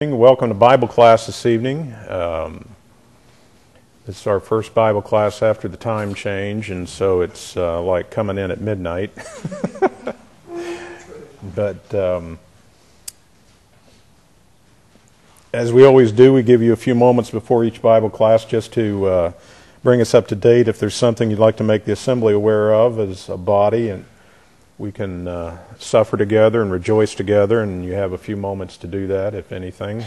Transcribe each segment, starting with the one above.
Welcome to Bible class this evening. This is our first Bible class after the time change, and so it's like coming in at midnight. But as we always do, we give you a few moments before each Bible class just to bring us up to date if there's something you'd like to make the assembly aware of as a body, and we can suffer together and rejoice together, and you have a few moments to do that, if anything.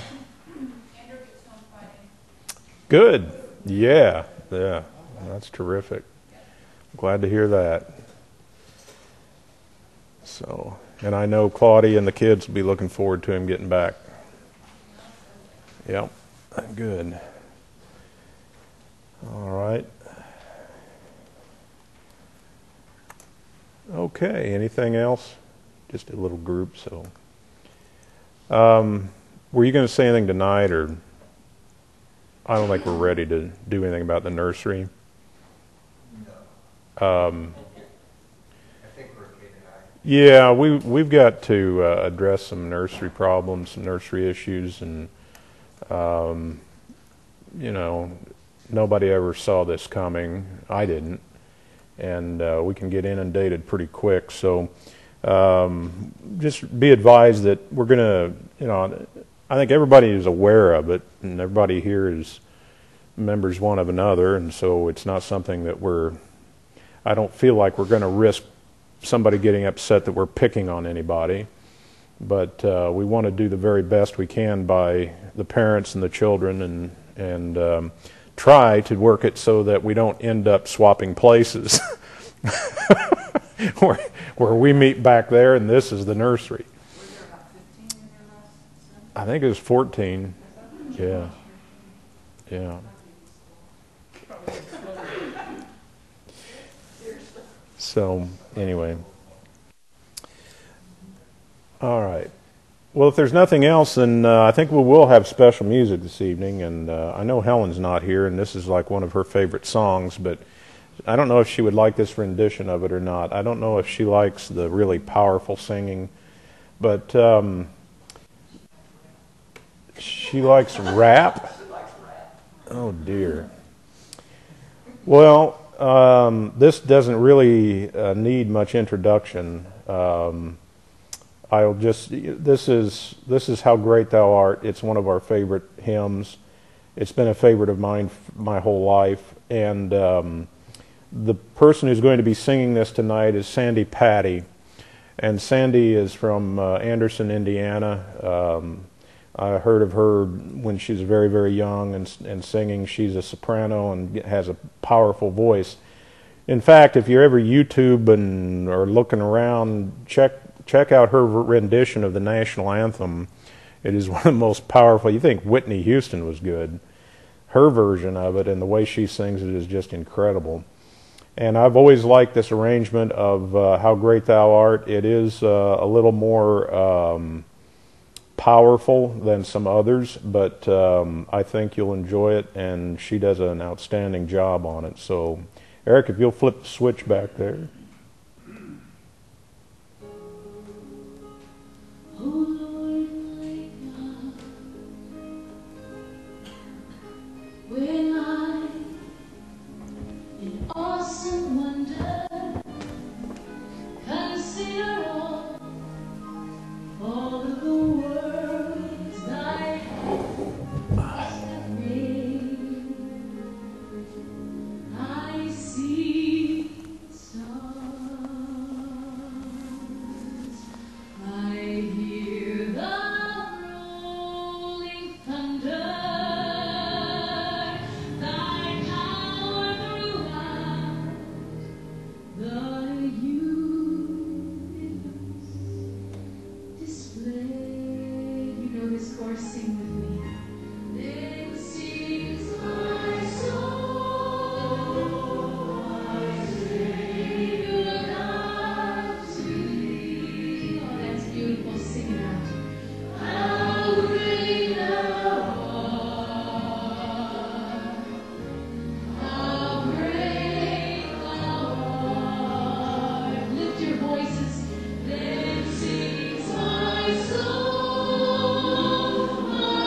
Good. Yeah, that's terrific. Glad to hear that. So, and I know Claudia and the kids will be looking forward to him getting back. Yep, good. All right. Okay, anything else? Just a little group, so. Were you going to say anything tonight, or I don't think we're ready to do anything about the nursery? No. I think we're okay tonight. Yeah, we've got to address some nursery problems, some nursery issues, and nobody ever saw this coming. I didn't. And we can get inundated pretty quick. So just be advised that we're going to, I think everybody is aware of it, and everybody here is members one of another, and so it's not something that I don't feel like we're going to risk somebody getting upset that we're picking on anybody. But we want to do the very best we can by the parents and the children, and try to work it so that we don't end up swapping places where we meet back there and this is the nursery. Was there about 15 in your last? I think it was 14. Yeah. So anyway. All right. Well, if there's nothing else, then I think we will have special music this evening, and I know Helen's not here, and this is like one of her favorite songs, but I don't know if she would like this rendition of it or not. I don't know if she likes the really powerful singing, but she likes rap. Oh, dear. Well, this doesn't really need much introduction. This is How Great Thou Art. It's one of our favorite hymns. It's been a favorite of mine my whole life. And the person who's going to be singing this tonight is Sandy Patty. And Sandy is from Anderson, Indiana. I heard of her when she was very, very young and singing. She's a soprano and has a powerful voice. In fact, if you're ever YouTube or looking around, check out her rendition of the national anthem. It is one of the most powerful. You think Whitney Houston was good. Her version of it and the way she sings it is just incredible. And I've always liked this arrangement of How Great Thou Art. It is a little more powerful than some others, but I think you'll enjoy it, and she does an outstanding job on it. So, Eric, if you'll flip the switch back there. When I, in awesome wonder, consider all of the worlds thy hands have made, I see stars, I hear the rolling thunder. Sing with me. Then sings my soul, my Savior God to thee. Oh, that's beautiful. Sing it out. How great thou art. How great thou art. Lift your voices. Then sings my soul.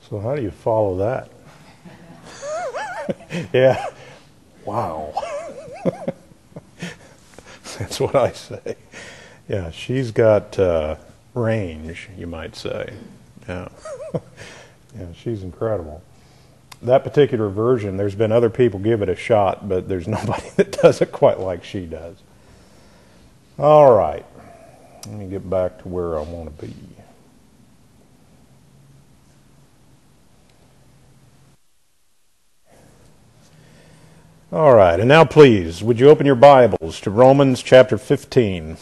So how do you follow that? Yeah. Wow. That's what I say. Yeah, she's got range, you might say. Yeah. Yeah, she's incredible. That particular version, there's been other people give it a shot, but there's nobody that does it quite like she does. All right. Let me get back to where I want to be. All right, and now please, would you open your Bibles to Romans chapter 15.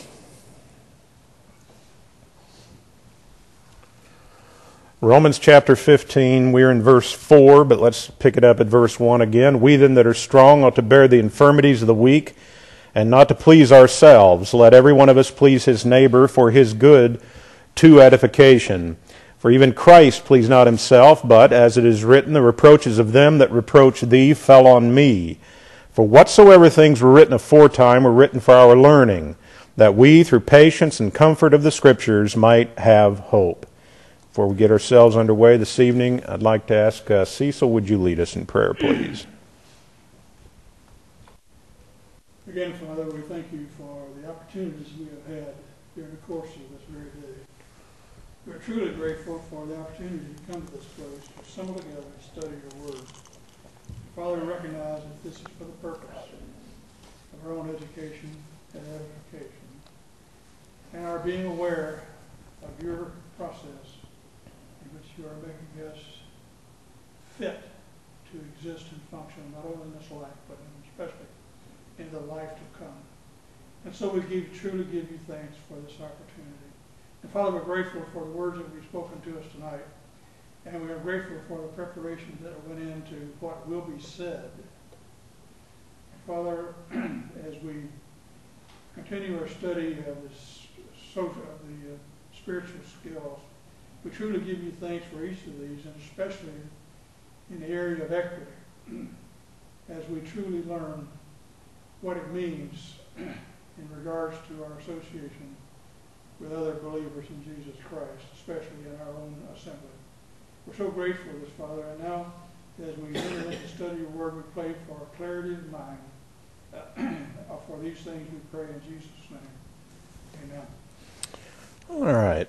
Romans chapter 15, we're in verse 4, but let's pick it up at verse 1 again. We then that are strong ought to bear the infirmities of the weak, and not to please ourselves. Let every one of us please his neighbor for his good to edification. For even Christ pleased not himself, but, as it is written, the reproaches of them that reproach thee fell on me. For whatsoever things were written aforetime were written for our learning, that we, through patience and comfort of the Scriptures, might have hope. Before we get ourselves underway this evening, I'd like to ask Cecil, would you lead us in prayer, please? Again, Father, we thank you for the opportunities we have had during the course of this very day. We're truly grateful for the opportunity to come to this place, to assemble together and study your word. Father, we recognize that this is for the purpose of our own education and edification, and our being aware of your process in which you are making us fit to exist and function, not only in this life, but especially in the life to come. And so we truly give you thanks for this opportunity. And Father, we're grateful for the words that we've spoken to us tonight. And we are grateful for the preparations that went into what will be said. And Father, as we continue our study of the spiritual skills, we truly give you thanks for each of these, and especially in the area of equity, as we truly learn what it means in regards to our association with other believers in Jesus Christ, especially in our own assembly. We're so grateful for this, Father, and now as we enter into study your word, we pray for clarity of mind. For these things we pray in Jesus' name. Amen. All right.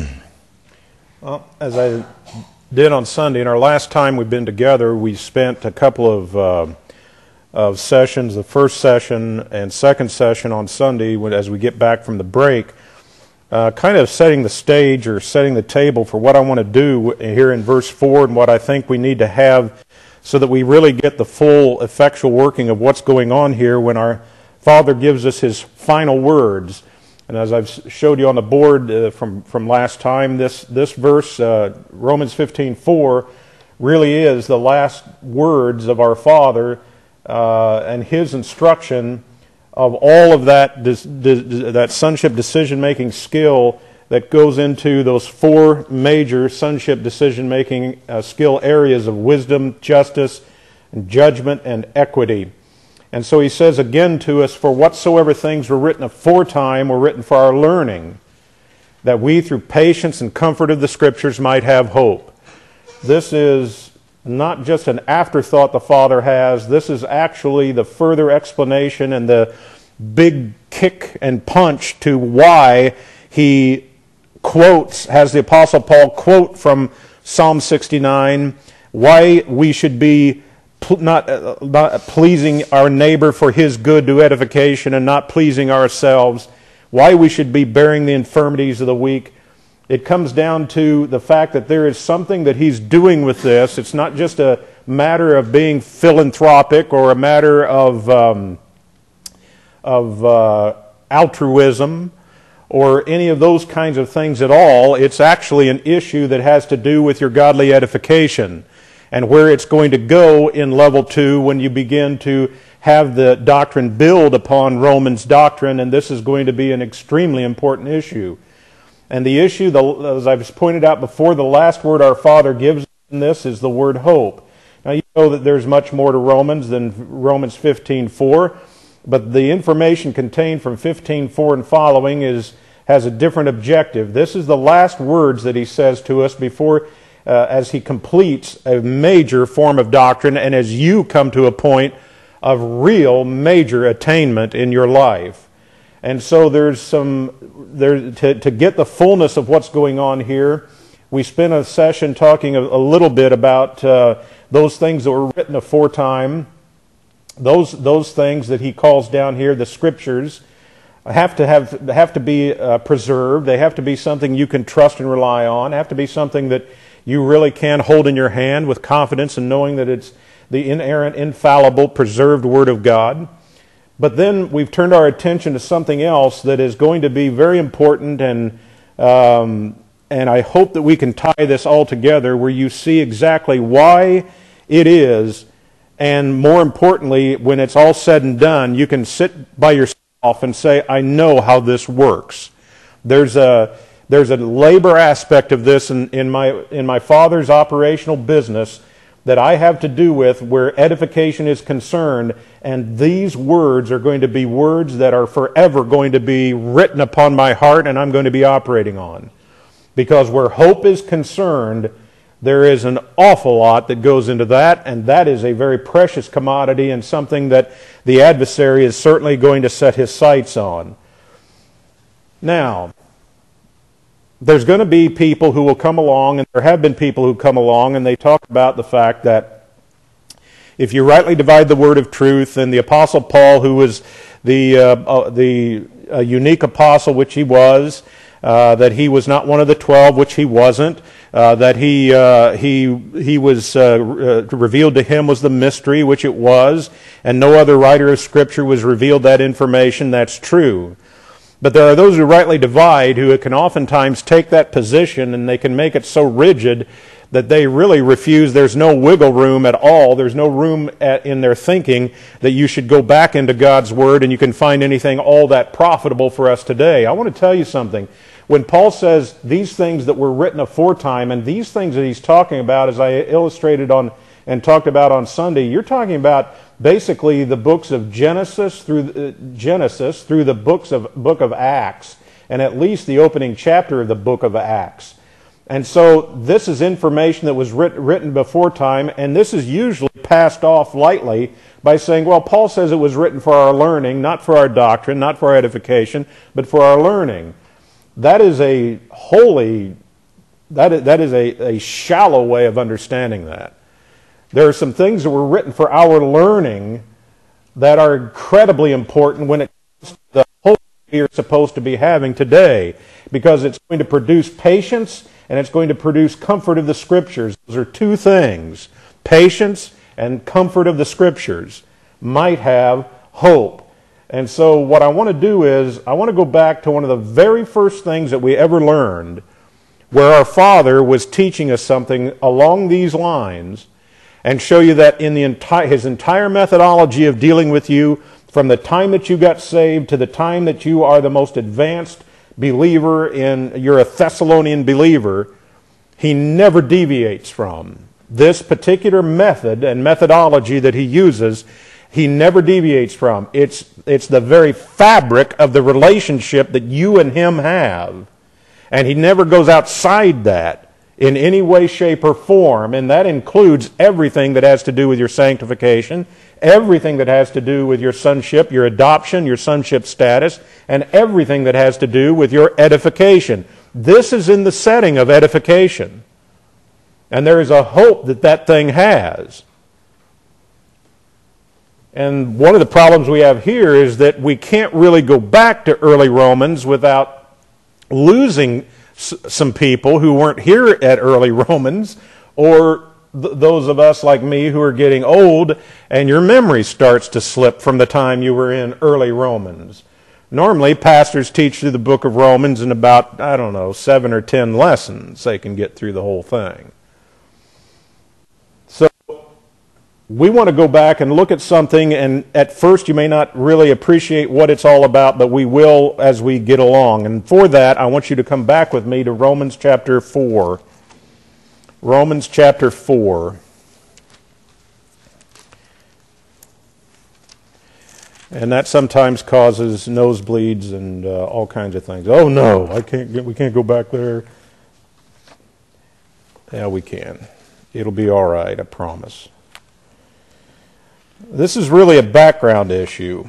Well, as I did on Sunday, in our last time we've been together, we spent a couple of sessions, the first session and second session on Sunday, as we get back from the break, kind of setting the stage or setting the table for what I want to do here in verse 4 and what I think we need to have so that we really get the full effectual working of what's going on here when our Father gives us his final words. And as I've showed you on the board from last time, this verse, Romans 15:4, really is the last words of our Father and his instruction of all of that sonship decision-making skill that goes into those four major sonship decision-making skill areas of wisdom, justice, and judgment, and equity. And so he says again to us, for whatsoever things were written aforetime were written for our learning, that we through patience and comfort of the Scriptures might have hope. This is not just an afterthought the Father has. This is actually the further explanation and the big kick and punch to why he has the Apostle Paul quote from Psalm 69, why we should be not pleasing our neighbor for his good to edification and not pleasing ourselves, why we should be bearing the infirmities of the weak. It comes down to the fact that there is something that he's doing with this. It's not just a matter of being philanthropic or a matter of altruism or any of those kinds of things at all. It's actually an issue that has to do with your godly edification and where it's going to go in level 2 when you begin to have the doctrine build upon Romans doctrine, and this is going to be an extremely important issue. And the issue, as I've pointed out before, the last word our Father gives in this is the word hope. Now you know that there's much more to Romans than Romans 15:4, but the information contained from 15:4 and following has a different objective. This is the last words that he says to us before as he completes a major form of doctrine, and as you come to a point of real major attainment in your life. And so to get the fullness of what's going on here, we spent a session talking a little bit about those things that were written aforetime. Those things that he calls down here, the Scriptures, have to be preserved. They have to be something you can trust and rely on. Have to be something that you really can hold in your hand with confidence and knowing that it's the inerrant, infallible, preserved Word of God. But then we've turned our attention to something else that is going to be very important, and I hope that we can tie this all together where you see exactly why it is, and more importantly, when it's all said and done, you can sit by yourself and say, I know how this works. There's a labor aspect of this in my Father's operational business that I have to do with where edification is concerned, and these words are going to be words that are forever going to be written upon my heart and I'm going to be operating on. Because where hope is concerned, there is an awful lot that goes into that, and that is a very precious commodity and something that the adversary is certainly going to set his sights on. Now, there's going to be people who will come along, and there have been people who come along, and they talk about the fact that if you rightly divide the word of truth, and the Apostle Paul, who was the unique apostle which he was, that he was not one of the 12, which he wasn't, that he was revealed to him was the mystery, which it was, and no other writer of Scripture was revealed that information. That's true. But there are those who rightly divide who can oftentimes take that position and they can make it so rigid that they really refuse. There's no wiggle room at all. There's no room in their thinking that you should go back into God's Word and you can find anything all that profitable for us today. I want to tell you something. When Paul says these things that were written aforetime, and these things that he's talking about, as I illustrated on and talked about on Sunday, you're talking about basically the books of Genesis through the book of Acts, and at least the opening chapter of the book of Acts. And so this is information that was written before time, and this is usually passed off lightly by saying, well, Paul says it was written for our learning, not for our doctrine, not for our edification, but for our learning. That is a shallow way of understanding that. There are some things that were written for our learning that are incredibly important when it comes to the hope we are supposed to be having today, because it's going to produce patience and it's going to produce comfort of the Scriptures. Those are two things. Patience and comfort of the Scriptures might have hope. And so what I want to do is I want to go back to one of the very first things that we ever learned, where our Father was teaching us something along these lines, and show you that in his entire methodology of dealing with you, from the time that you got saved to the time that you are the most advanced believer you're a Thessalonian believer, he never deviates from. This particular method and methodology that he uses, he never deviates from. It's the very fabric of the relationship that you and him have. And he never goes outside that in any way, shape, or form, and that includes everything that has to do with your sanctification, everything that has to do with your sonship, your adoption, your sonship status, and everything that has to do with your edification. This is in the setting of edification. And there is a hope that that thing has. And one of the problems we have here is that we can't really go back to early Romans without losing some people who weren't here at early Romans, or those of us like me who are getting old and your memory starts to slip from the time you were in early Romans. Normally, pastors teach through the book of Romans in about, 7 or 10 lessons. They can get through the whole thing. So we want to go back and look at something, and at first you may not really appreciate what it's all about, but we will as we get along. And for that, I want you to come back with me to Romans chapter 4. Romans chapter 4. And that sometimes causes nosebleeds and all kinds of things. Oh no, we can't go back there. Yeah, we can. It'll be all right, I promise. This is really a background issue.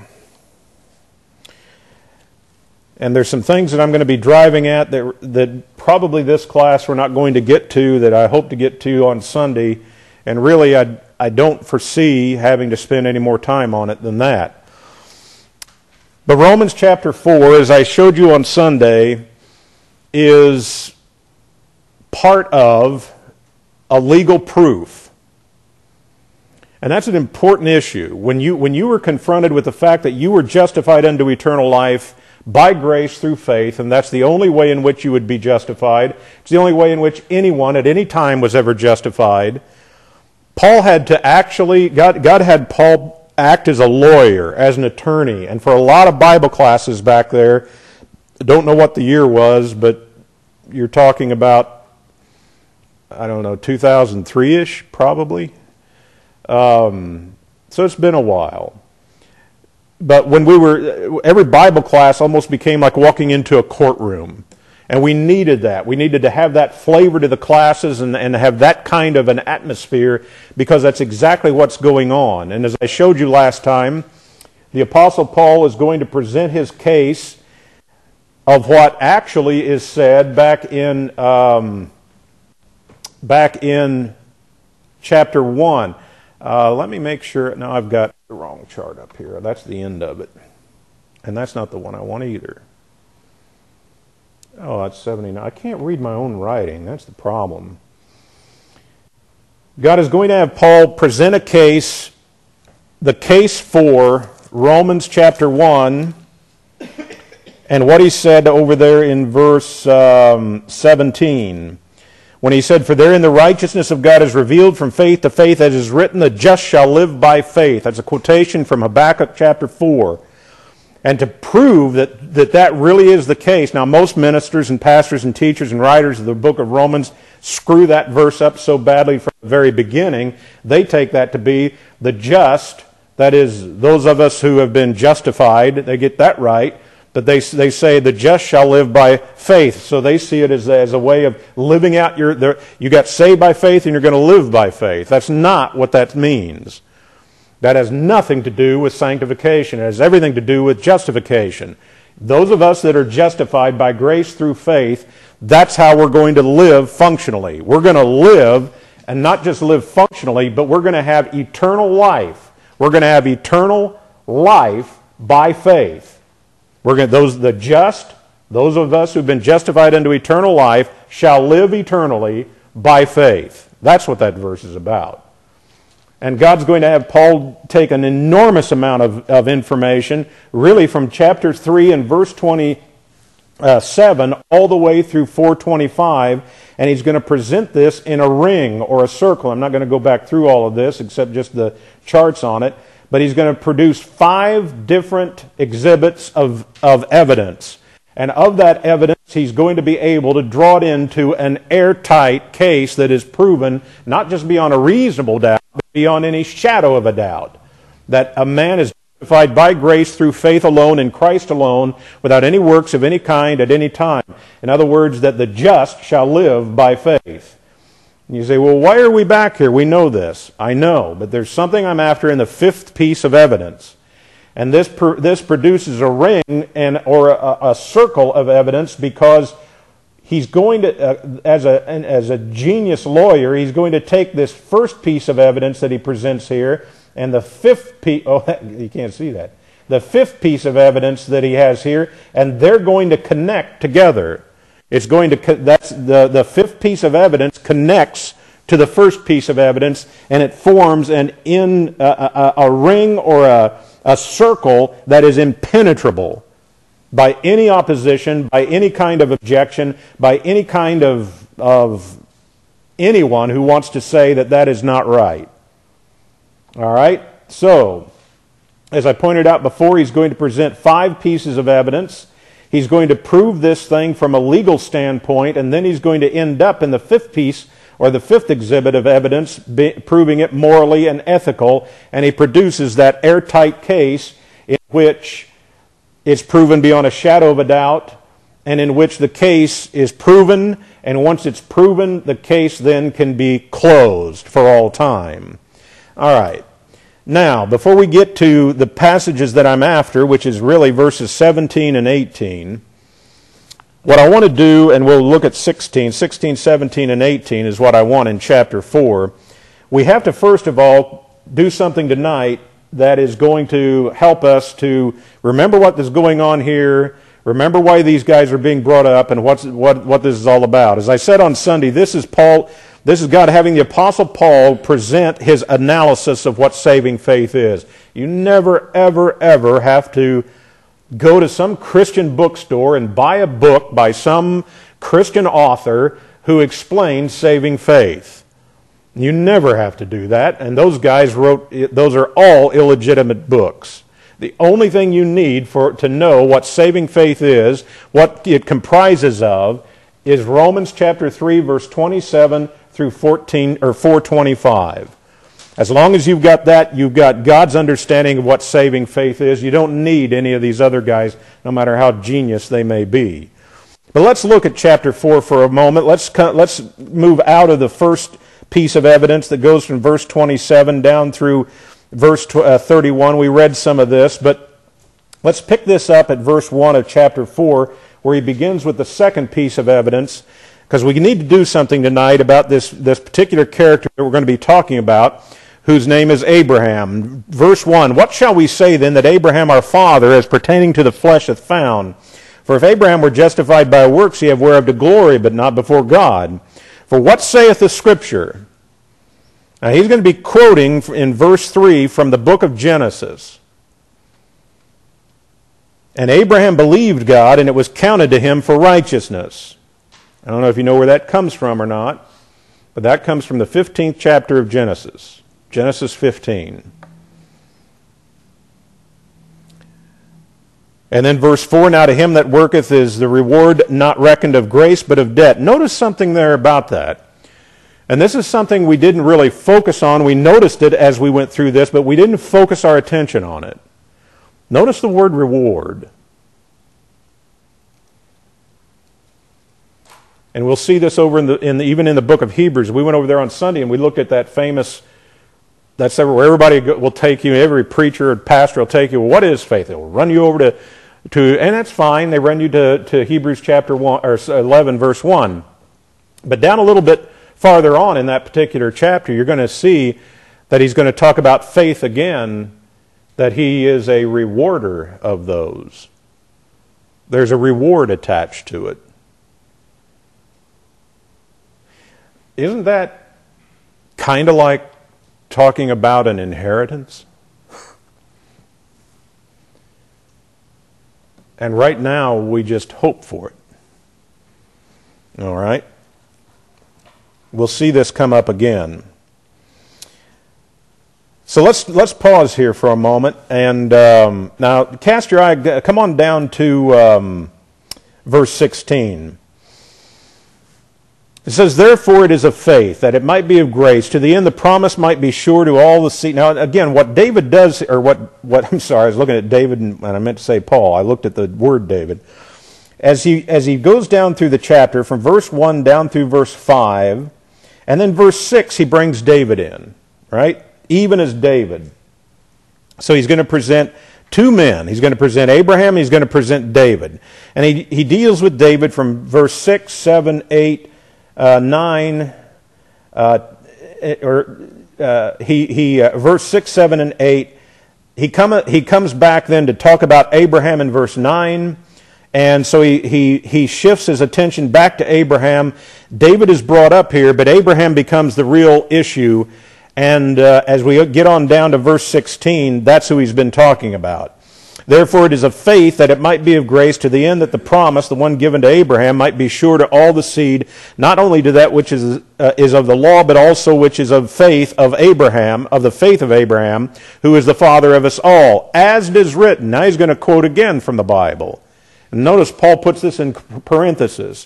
And there's some things that I'm going to be driving at that probably this class we're not going to get to, that I hope to get to on Sunday. And really, I don't foresee having to spend any more time on it than that. But Romans chapter 4, as I showed you on Sunday, is part of a legal proof. And that's an important issue. When you were confronted with the fact that you were justified unto eternal life by grace through faith, and that's the only way in which you would be justified, it's the only way in which anyone at any time was ever justified, Paul had to actually, God had Paul act as a lawyer, as an attorney. And for a lot of Bible classes back there, I don't know what the year was, but you're talking about, I don't know, 2003-ish probably. So it's been a while. But when every Bible class almost became like walking into a courtroom. And we needed that. We needed to have that flavor to the classes and have that kind of an atmosphere, because that's exactly what's going on. And as I showed you last time, the Apostle Paul is going to present his case of what actually is said back in chapter 1. Let me make sure. No, I've got the wrong chart up here. That's the end of it. And that's not the one I want either. Oh, that's 79. I can't read my own writing. That's the problem. God is going to have Paul present a case, the case for Romans chapter 1, and what he said over there in verse 17. When he said, "For therein the righteousness of God is revealed from faith to faith, as is written, the just shall live by faith." That's a quotation from Habakkuk chapter 4. And to prove that really is the case. Now, most ministers and pastors and teachers and writers of the book of Romans screw that verse up so badly from the very beginning. They take that to be the just, that is, those of us who have been justified, they get that right. But they say the just shall live by faith. So they see it as a way of living out you got saved by faith and you're going to live by faith. That's not what that means. That has nothing to do with sanctification. It has everything to do with justification. Those of us that are justified by grace through faith, that's how we're going to live functionally. We're going to live, and not just live functionally, but we're going to have eternal life. We're going to have eternal life by faith. Those of us who've been justified unto eternal life shall live eternally by faith. That's what that verse is about. And God's going to have Paul take an enormous amount of information, really from chapter 3 and verse 27 all the way through 425, and he's going to present this in a ring or a circle. I'm not going to go back through all of this except just the charts on it, but he's going to produce 5 different exhibits of evidence. And of that evidence, he's going to be able to draw it into an airtight case that is proven not just beyond a reasonable doubt, but beyond any shadow of a doubt, that a man is justified by grace through faith alone in Christ alone, without any works of any kind at any time. In other words, that the just shall live by faith. And you say, well, why are we back here? We know this. I know, but there's something I'm after in the 5th piece of evidence. And this produces a ring or a circle of evidence, because he's going to, as a genius lawyer, he's going to take this first piece of evidence that he presents here, and the 5th piece, you can't see that, the 5th piece of evidence that he has here, and they're going to connect together. It's going to, that's the 5th piece of evidence connects to the first piece of evidence, and it forms a ring or a circle that is impenetrable by any opposition, by any kind of objection, by any kind of anyone who wants to say that is not right. All right? So, as I pointed out before, he's going to present 5 pieces of evidence. He's going to prove this thing from a legal standpoint, and then he's going to end up in the 5th piece, or the 5th exhibit of evidence, proving it morally and ethical, and he produces that airtight case in which it's proven beyond a shadow of a doubt and in which the case is proven, and once it's proven, the case then can be closed for all time. All right. Now, before we get to the passages that I'm after, which is really verses 17 and 18, what I want to do, and we'll look at 16, 17, and 18 is what I want in chapter 4. We have to first of all do something tonight that is going to help us to remember what is going on here, remember why these guys are being brought up, and what this is all about. As I said on Sunday, this is God having the Apostle Paul present his analysis of what saving faith is. You never, ever, ever have to go to some Christian bookstore and buy a book by some Christian author who explains saving faith. You never have to do that, and those guys those are all illegitimate books. The only thing you need to know what saving faith is, what it comprises of, is Romans chapter 3, verse 27 through 425. As long as you've got that, you've got God's understanding of what saving faith is. You don't need any of these other guys, no matter how genius they may be. But let's look at chapter 4 for a moment. Let's move out of the first piece of evidence that goes from verse 27 down through verse 31. We read some of this, but let's pick this up at verse 1 of chapter 4, where he begins with the second piece of evidence, because we need to do something tonight about this particular character that we're going to be talking about, whose name is Abraham. Verse 1, what shall we say then that Abraham our father, as pertaining to the flesh, hath found? For if Abraham were justified by works, he have whereof to glory, but not before God. For what saith the Scripture? Now he's going to be quoting in verse 3 from the book of Genesis. And Abraham believed God, and it was counted to him for righteousness. I don't know if you know where that comes from or not, but that comes from the 15th chapter of Genesis. Genesis 15. And then verse 4, now to him that worketh is the reward not reckoned of grace, but of debt. Notice something there about that. And this is something we didn't really focus on. We noticed it as we went through this, but we didn't focus our attention on it. Notice the word reward. And we'll see this over even in the book of Hebrews. We went over there on Sunday and we looked at that famous, that's where everybody will take you, every preacher and pastor will take you. Well, what is faith? They will run you over to and that's fine. They run you to Hebrews chapter 1 or 11 verse 1. But down a little bit farther on in that particular chapter, you're going to see that he's going to talk about faith again, that he is a rewarder of those. There's a reward attached to it. Isn't that kind of like talking about an inheritance? And right now, we just hope for it. All right? We'll see this come up again. So let's pause here for a moment. And now, cast your eye, come on down to verse 16. It says, therefore it is of faith, that it might be of grace, to the end the promise might be sure to all the seed. Now, again, what David does, or I'm sorry, I was looking at David, and I meant to say Paul. I looked at the word David. As he goes down through the chapter, from verse 1 down through verse 5, and then verse 6, he brings David in, right? Even as David. So he's going to present two men. He's going to present Abraham, he's going to present David. And he deals with David from verse 6, 7, 8, 9, verse 6, 7, and 8. He comes back then to talk about Abraham in verse 9, and so he shifts his attention back to Abraham. David is brought up here, but Abraham becomes the real issue, and as we get on down to verse 16, that's who he's been talking about. Therefore it is of faith, that it might be of grace, to the end that the promise, the one given to Abraham, might be sure to all the seed, not only to that which is of the law, but also which is of faith of Abraham, of the faith of Abraham, who is the father of us all. As it is written. Now he's going to quote again from the Bible. And notice Paul puts this in parentheses.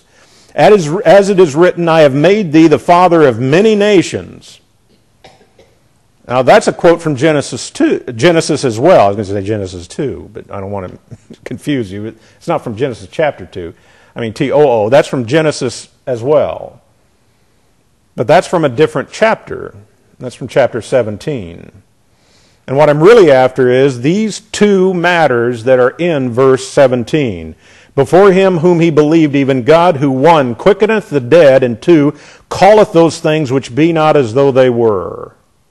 As it is written, I have made thee the father of many nations. Now that's a quote from Genesis 2, Genesis as well. I was going to say Genesis 2, but I don't want to confuse you. It's not from Genesis chapter 2. I mean T-O-O. That's from Genesis as well. But that's from a different chapter. That's from chapter 17. And what I'm really after is these two matters that are in verse 17. Before him whom he believed, even God, who one, quickeneth the dead, and two, calleth those things which be not as though they were.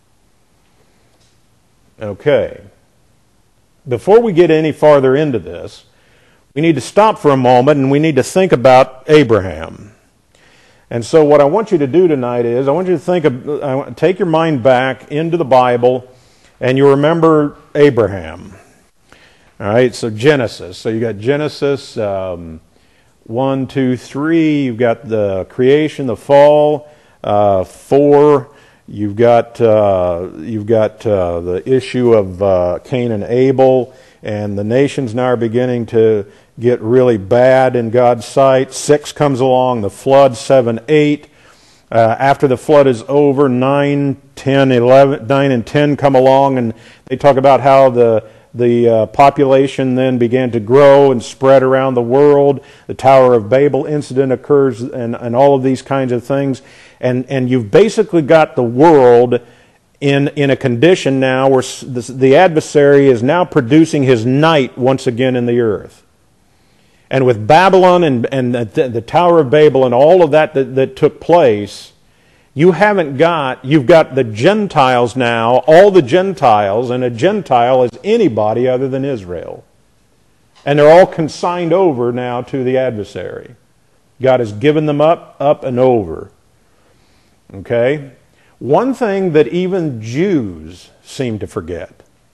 Okay. Before we get any farther into this, we need to stop for a moment and we need to think about Abraham. And so what I want you to do tonight is, I want you to take your mind back into the Bible and you remember Abraham. All right, so Genesis. So you got Genesis 1, 2, 3. You've got the creation, the fall. 4. You've got the issue of Cain and Abel, and the nations now are beginning to get really bad in God's sight. 6 comes along, the flood. 7, 8. After the flood is over, 9, 10, 11, 9 and 10 come along, and they talk about how the population then began to grow and spread around the world. The Tower of Babel incident occurs, and all of these kinds of things. And you've basically got the world in a condition now where the adversary is now producing his night once again in the earth. And with Babylon and the Tower of Babel and all of that took place, you've got the Gentiles now, all the Gentiles, and a Gentile is anybody other than Israel. And they're all consigned over now to the adversary. God has given them up and over. Okay? One thing that even Jews seem to forget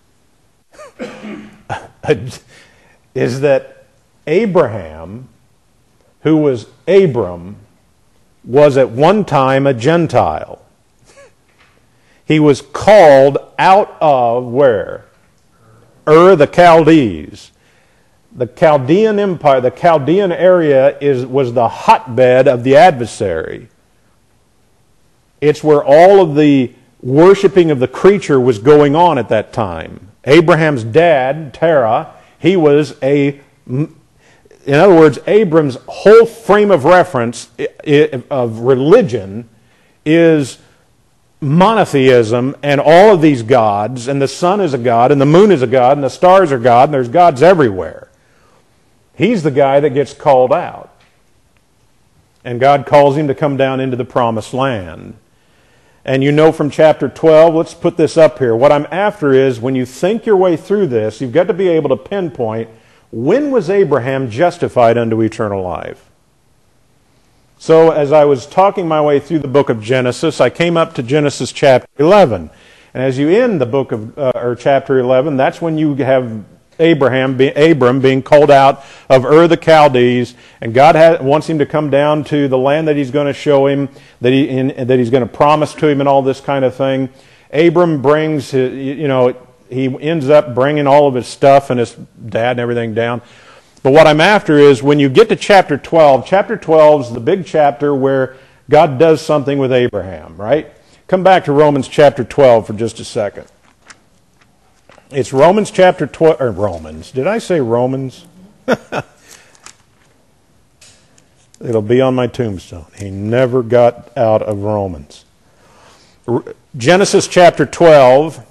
is that Abraham, who was Abram, was at one time a Gentile. He was called out of where? Ur the Chaldees. The Chaldean Empire, the Chaldean area was the hotbed of the adversary. It's where all of the worshiping of the creature was going on at that time. Abraham's dad, Terah, he was in other words, Abram's whole frame of reference of religion is monotheism and all of these gods, and the sun is a god, and the moon is a god, and the stars are God, and there's gods everywhere. He's the guy that gets called out. And God calls him to come down into the promised land. And you know from chapter 12, let's put this up here. What I'm after is, when you think your way through this, you've got to be able to pinpoint, when was Abraham justified unto eternal life? So as I was talking my way through the book of Genesis, I came up to Genesis chapter 11. And as you end the book of, or chapter 11, that's when you have Abram being called out of Ur the Chaldees, and God wants him to come down to the land that he's going to show him, that he's going to promise to him, and all this kind of thing. Abram brings, he ends up bringing all of his stuff and his dad and everything down. But what I'm after is, when you get to chapter 12 is the big chapter where God does something with Abraham, right? Come back to Romans chapter 12 for just a second. It's Romans chapter 12, or Romans. Did I say Romans? It'll be on my tombstone. He never got out of Romans. Genesis chapter 12.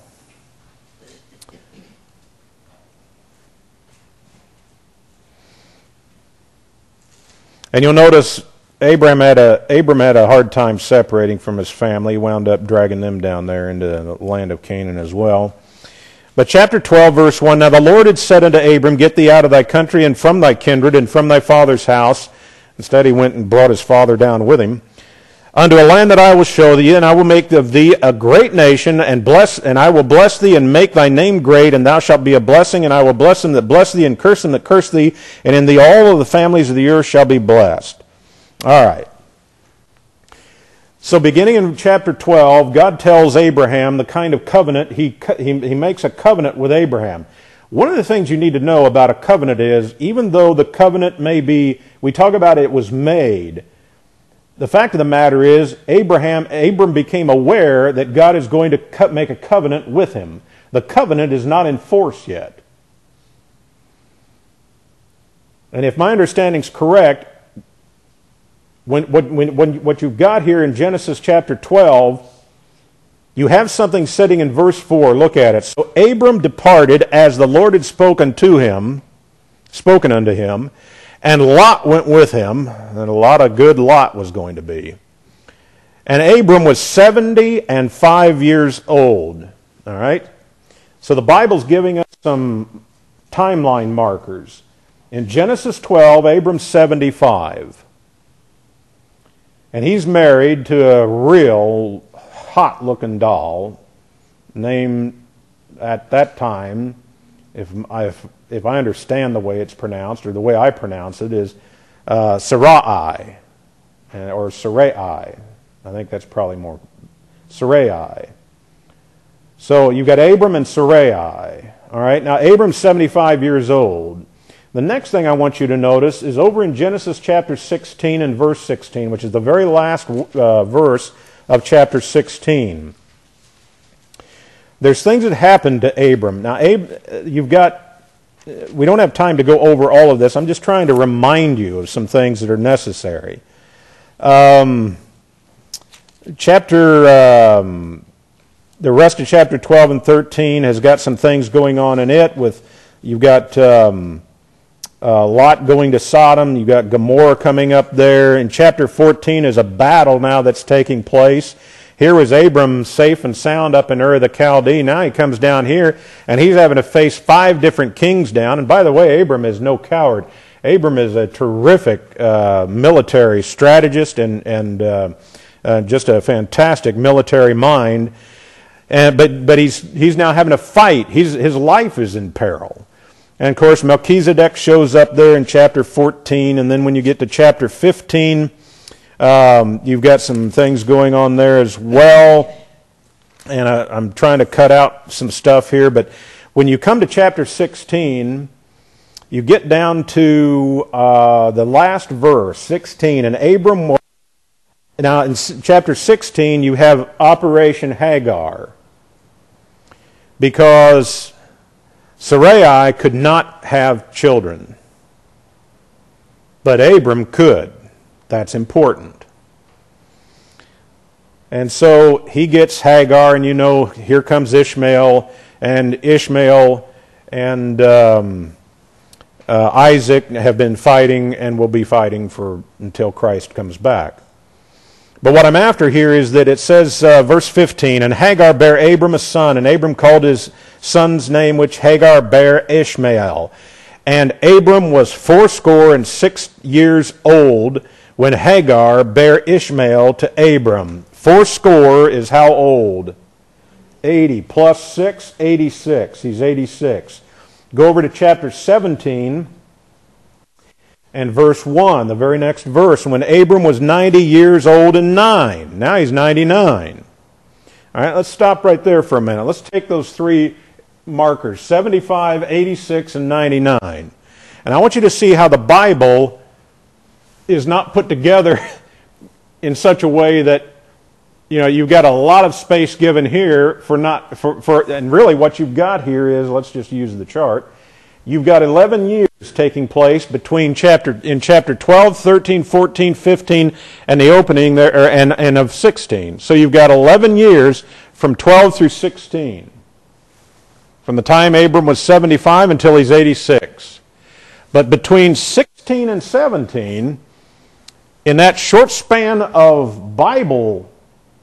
And you'll notice Abram had a hard time separating from his family. He wound up dragging them down there into the land of Canaan as well. But chapter 12, verse 1, Now the Lord had said unto Abram, Get thee out of thy country, and from thy kindred, and from thy father's house. Instead he went and brought his father down with him. Unto a land that I will show thee, and I will make of thee a great nation, and I will bless thee, and make thy name great, and thou shalt be a blessing, and I will bless them that bless thee, and curse them that curse thee, and in thee all of the families of the earth shall be blessed. All right. So beginning in chapter 12, God tells Abraham the kind of covenant, he makes a covenant with Abraham. One of the things you need to know about a covenant is, even though the covenant may be, we talk about it was made, the fact of the matter is, Abram became aware that God is going to make a covenant with him. The covenant is not in force yet. And if my understanding is correct, what you've got here in Genesis chapter 12, you have something sitting in verse 4. Look at it. So Abram departed as the Lord had spoken unto him, and Lot went with him, and a lot of good Lot was going to be. And Abram was 75 years old. All right? So the Bible's giving us some timeline markers. In Genesis 12, Abram's 75. And he's married to a real hot-looking doll named, at that time, if I understand the way it's pronounced, or the way I pronounce it, is Sarai, or Sarai. I think that's probably more Sarai. So you've got Abram and Sarai. All right. Now Abram's 75 years old. The next thing I want you to notice is over in Genesis chapter 16 and verse 16, which is the very last verse of chapter 16. There's things that happened to Abram. Now, we don't have time to go over all of this. I'm just trying to remind you of some things that are necessary. The rest of chapter 12 and 13 has got some things going on in it. You've got Lot going to Sodom. You've got Gomorrah coming up there. In chapter 14 is a battle now that's taking place. Here was Abram safe and sound up in Ur of the Chaldee. Now he comes down here, and he's having to face 5 different kings down. And by the way, Abram is no coward. Abram is a terrific military strategist and just a fantastic military mind. But he's now having to fight. His life is in peril. And of course, Melchizedek shows up there in chapter 14, and then when you get to chapter 15, you've got some things going on there as well. And I'm trying to cut out some stuff here, but when you come to chapter 16, you get down to the last verse, 16, and Abram was... Now, in chapter 16, you have Operation Hagar, because Sarai could not have children, but Abram could. That's important. And so he gets Hagar, and you know, here comes Ishmael and Isaac have been fighting and will be fighting until Christ comes back. But what I'm after here is that it says, verse 15, and Hagar bare Abram a son, and Abram called his son's name, which Hagar bare Ishmael. And Abram was 86 years old when Hagar bare Ishmael to Abram. 80 is how old? 80 plus 6, 86. He's 86. Go over to chapter 17 and verse 1, the very next verse. When Abram was 90 years old and 9. Now he's 99. All right, let's stop right there for a minute. Let's take those 3 markers, 75, 86, and 99. And I want you to see how the Bible is not put together in such a way that, you know, you've got a lot of space given here and really what you've got here is, let's just use the chart, you've got 11 years taking place between chapter 12, 13, 14, 15, and the opening there, and of 16. So you've got 11 years from 12 through 16. From the time Abram was 75 until he's 86. But between 16 and 17, in that short span of Bible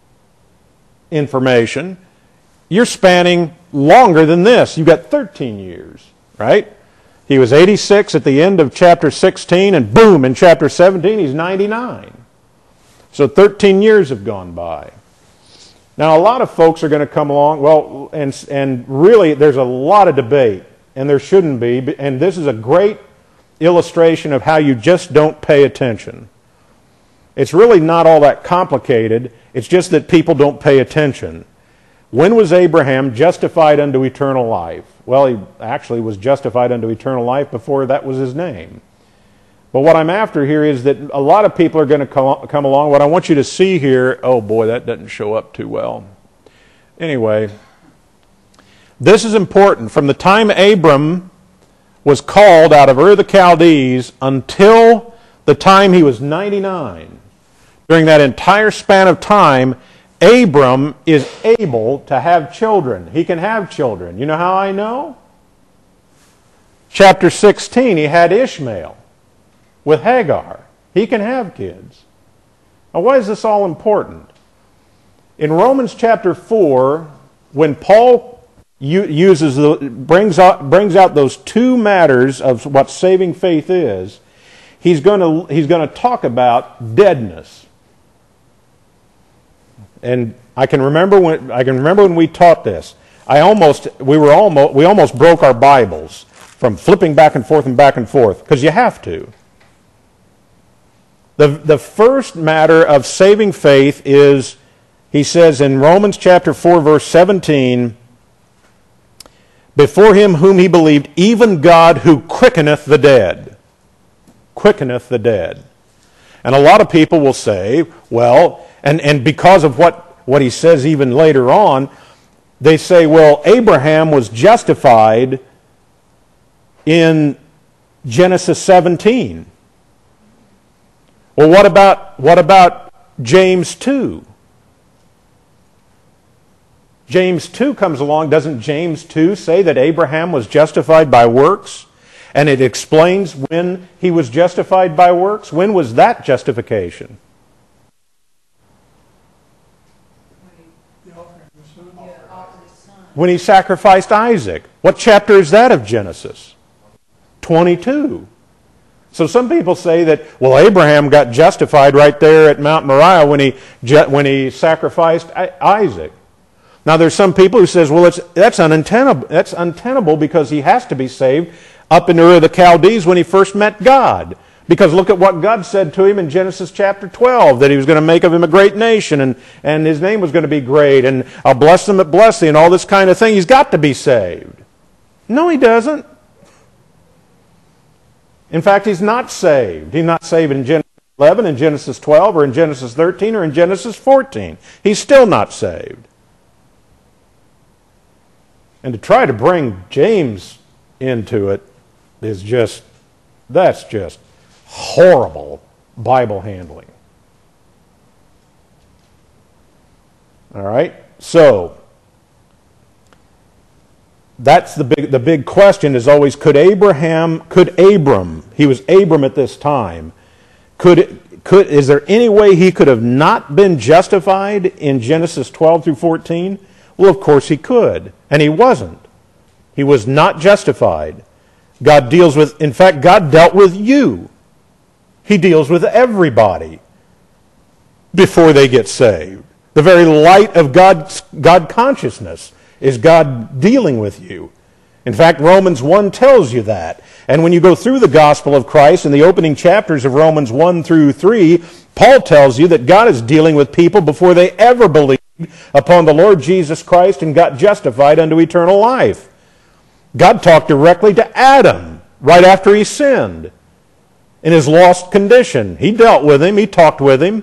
information, you're spanning longer than this. You've got 13 years, right? He was 86 at the end of chapter 16, and boom, in chapter 17, he's 99. So 13 years have gone by. Now, a lot of folks are going to come along, well, and really there's a lot of debate, and there shouldn't be, and this is a great illustration of how you just don't pay attention. It's really not all that complicated, it's just that people don't pay attention. When was Abraham justified unto eternal life? Well, he actually was justified unto eternal life before that was his name. But what I'm after here is that a lot of people are going to come along. What I want you to see here, oh boy, that doesn't show up too well. Anyway, this is important. From the time Abram was called out of Ur of the Chaldees until the time he was 99, during that entire span of time, Abram is able to have children. He can have children. You know how I know? Chapter 16, he had Ishmael with Hagar. He can have kids. Now, why is this all important? In Romans chapter 4, when Paul brings out those two matters of what saving faith is, he's going to talk about deadness. And I can remember when we taught this. We almost broke our Bibles from flipping back and forth because you have to. The first matter of saving faith is, he says in Romans chapter 4, verse 17, before him whom he believed, even God who quickeneth the dead. Quickeneth the dead. And a lot of people will say, well, and because of what he says even later on, they say, well, Abraham was justified in Genesis 17. Well, what about James 2? James 2 comes along. Doesn't James 2 say that Abraham was justified by works? And it explains when he was justified by works. When was that justification? When he sacrificed Isaac. What chapter is that of Genesis? 22. So some people say that, well, Abraham got justified right there at Mount Moriah when he sacrificed Isaac. Now there's some people who says, well, that's untenable. That's untenable because he has to be saved up in Ur of the Chaldees when he first met God. Because look at what God said to him in Genesis chapter 12, that he was going to make of him a great nation, and his name was going to be great, and I'll bless them that bless thee, and all this kind of thing. He's got to be saved. No, he doesn't. In fact, he's not saved. He's not saved in Genesis 11, in Genesis 12, or in Genesis 13, or in Genesis 14. He's still not saved. And to try to bring James into it is that's just horrible Bible handling. All right? So, that's the big question is always, could Abram, he was Abram at this time, is there any way he could have not been justified in Genesis 12 through 14? Well, of course he could, and he wasn't. He was not justified. In fact, God dealt with you. He deals with everybody before they get saved. The very light of God consciousness is God dealing with you. In fact, Romans 1 tells you that. And when you go through the gospel of Christ in the opening chapters of Romans 1 through 3, Paul tells you that God is dealing with people before they ever believed upon the Lord Jesus Christ and got justified unto eternal life. God talked directly to Adam right after he sinned in his lost condition. He dealt with him. He talked with him.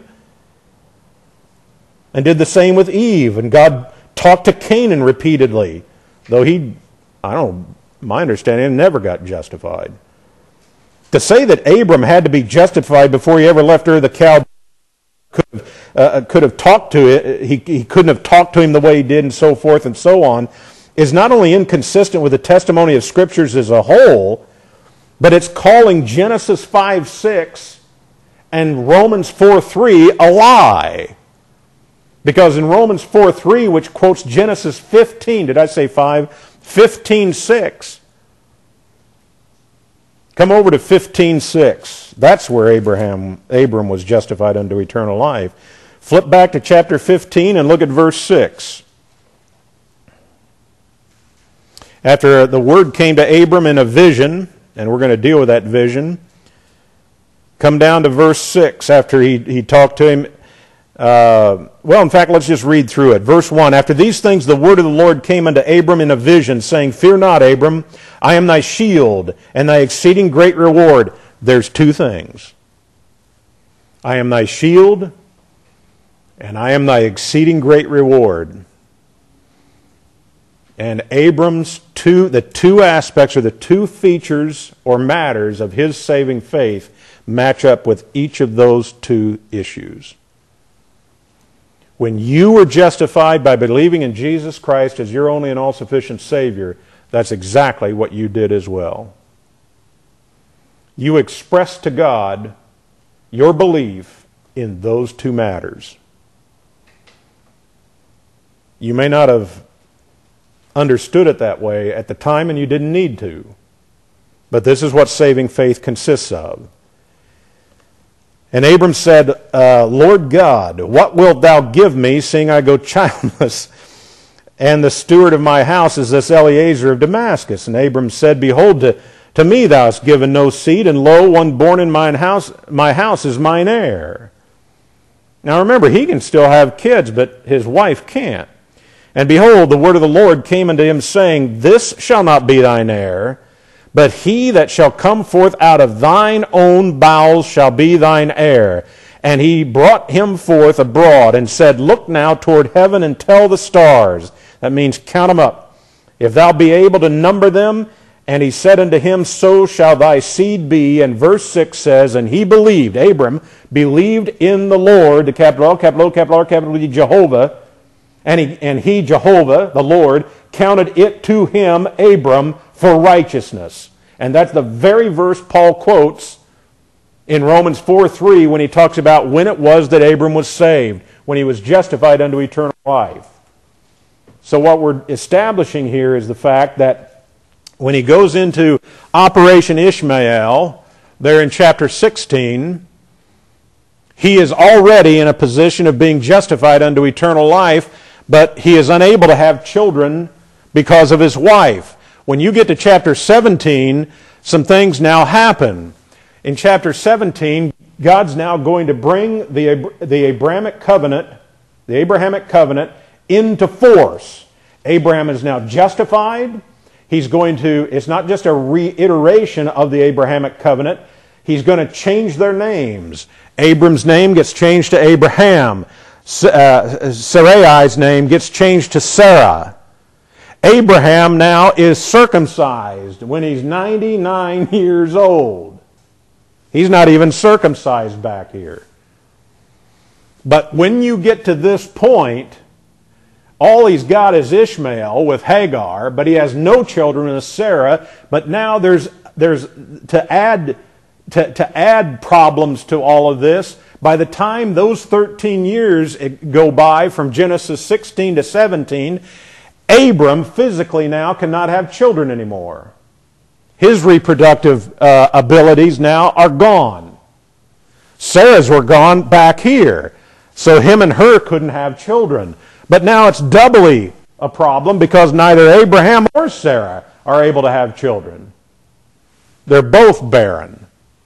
And did the same with Eve. And God talked to Canaan repeatedly, though my understanding, never got justified. To say that Abram had to be justified before he ever left Ur of the Chaldees, could have talked to it, he couldn't have talked to him the way he did, and so forth and so on, is not only inconsistent with the testimony of Scriptures as a whole, but it's calling Genesis 5:6 and Romans 4:3 a lie. Because in Romans 4:3, which quotes Genesis 15, did I say 5? 15:6. Come over to 15:6. That's where Abram was justified unto eternal life. Flip back to chapter 15 and look at verse 6. After the word came to Abram in a vision, and we're going to deal with that vision, come down to verse 6 after he talked to him. In fact, let's just read through it. Verse 1, after these things the word of the Lord came unto Abram in a vision, saying, Fear not, Abram, I am thy shield, and thy exceeding great reward. there's two things. I am thy shield, and I am thy exceeding great reward. And Abram's the two aspects or the two features or matters of his saving faith match up with each of those two issues. When you were justified by believing in Jesus Christ as your only and all-sufficient Savior, that's exactly what you did as well. You expressed to God your belief in those two matters. You may not have understood it that way at the time, and you didn't need to. But this is what saving faith consists of. And Abram said, Lord God, what wilt thou give me, seeing I go childless? And the steward of my house is this Eliezer of Damascus. And Abram said, Behold, to me thou hast given no seed, and lo, one born in my house is mine heir. Now remember, he can still have kids, but his wife can't. And behold, the word of the Lord came unto him, saying, This shall not be thine heir, but he that shall come forth out of thine own bowels shall be thine heir. And he brought him forth abroad, and said, Look now toward heaven, and tell the stars. That means count them up. If thou be able to number them. And he said unto him, So shall thy seed be. And verse 6 says, And he believed, Abram believed in the Lord, the capital L, capital O, capital R, capital E, Jehovah. And he, Jehovah, the Lord, counted it to him, Abram, for righteousness. And that's the very verse Paul quotes in Romans 4:3 when he talks about when it was that Abram was saved, when he was justified unto eternal life. So what we're establishing here is the fact that when he goes into Operation Ishmael, there in chapter 16, he is already in a position of being justified unto eternal life, but he is unable to have children because of his wife. When you get to chapter 17, some things now happen. In chapter 17, God's now going to bring the Abrahamic covenant into force. Abraham is now justified. It's not just a reiteration of the Abrahamic covenant. He's going to change their names. Abram's name gets changed to Abraham. Sarai's name gets changed to Sarah. Abraham now is circumcised when he's 99 years old. He's not even circumcised back here. But when you get to this point, all he's got is Ishmael with Hagar, but he has no children with Sarah. But now there's to add problems to all of this. By the time those 13 years go by from Genesis 16 to 17, Abram physically now cannot have children anymore. His reproductive abilities now are gone. Sarah's were gone back here. So him and her couldn't have children. But now it's doubly a problem because neither Abraham or Sarah are able to have children. They're both barren.